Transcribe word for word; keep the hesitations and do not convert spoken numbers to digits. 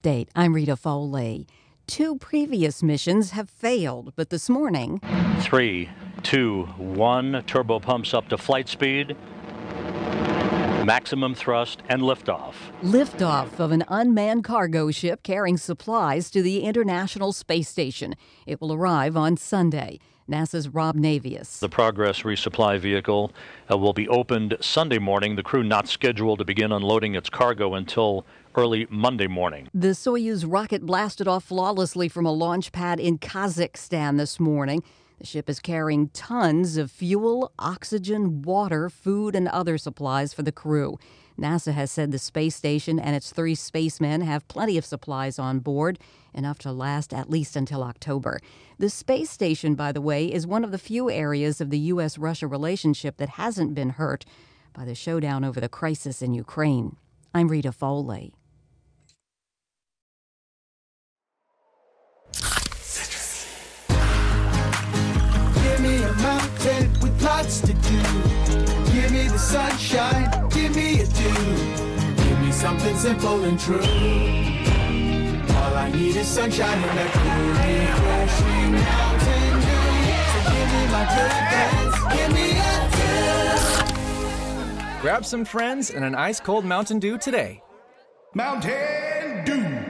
Date. I'm Rita Foley. Two previous missions have failed, but this morning... Three, two, one, turbo pumps up to flight speed, maximum thrust, and liftoff. Liftoff of an unmanned cargo ship carrying supplies to the International Space Station. It will arrive on Sunday. NASA's Rob Navius. The Progress resupply vehicle uh, will be opened Sunday morning. The crew not scheduled to begin unloading its cargo until early Monday morning. The Soyuz rocket blasted off flawlessly from a launch pad in Kazakhstan this morning. The ship is carrying tons of fuel, oxygen, water, food, and other supplies for the crew. NASA has said the space station and its three spacemen have plenty of supplies on board, enough to last at least until October. The space station, by the way, is one of the few areas of the U S Russia relationship that hasn't been hurt by the showdown over the crisis in Ukraine. I'm Rita Foley. Give me a mountain with lots to do. Give me the sunshine, give me a dew. Give me something simple and true. All I need is sunshine and a cool, refreshing Mountain Dew. So give me my good friends, give me a dew. Grab some friends and an ice-cold Mountain Dew today. Mountain Dew.